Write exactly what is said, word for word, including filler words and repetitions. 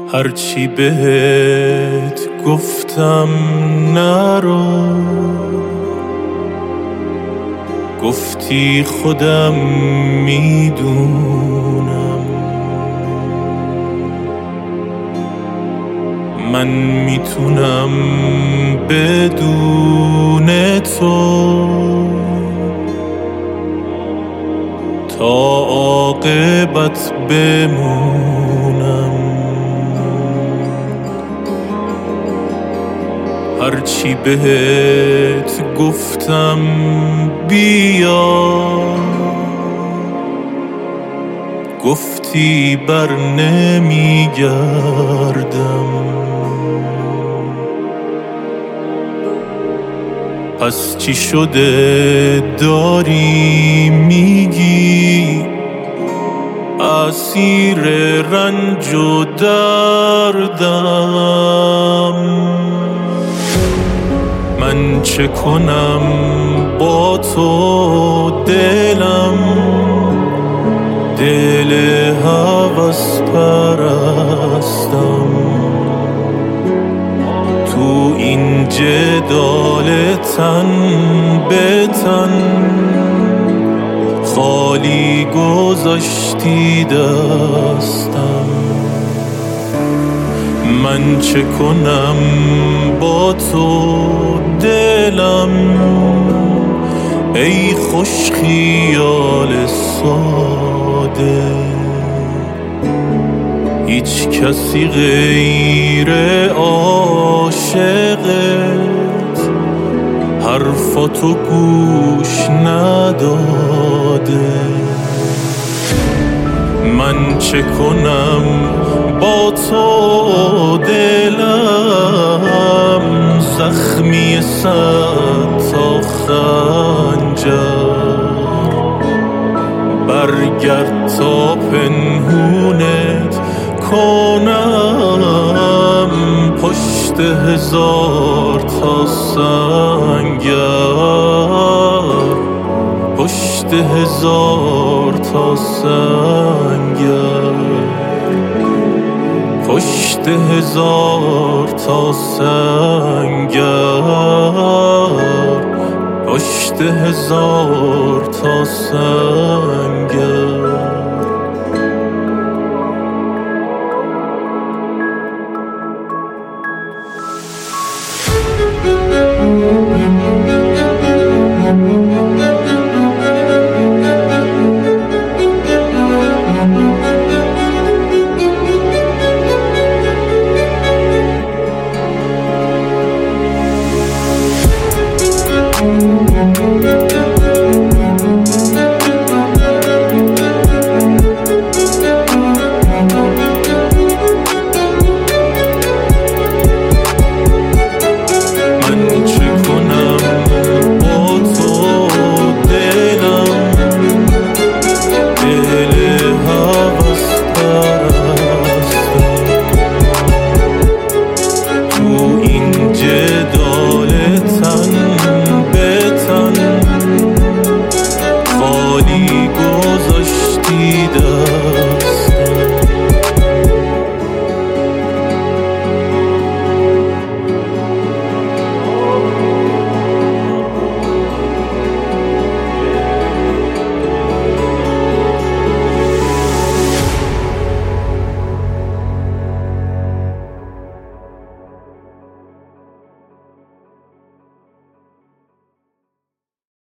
هرچی بهت گفتم نرو، گفتی خودم میدونم. من میتونم بدون تو تا عاقبت بمونم. هرچی بهت گفتم بیا، گفتی بر نمیگردم. پس چی شده داری میگی، اسیر رنج و دردم. من چه کنم با تو دلم، دل هوس پرستم. تو این جدال تن به تن خالی گذاشتی دستم. من چه کنم با تو دلم، ای خوش خیال ساده. هیچ کسی غیر عاشقت حرفاتو گوش نداده. من چه کنم با تو دلم، زخمی صد تا خنجر. برگرد تا پنهونت کنم پشت هزار تا سنگر، پشت هزار تا سنگر، پشت هزار تا سنگر، پشت هزار تا سنگر. Thank you.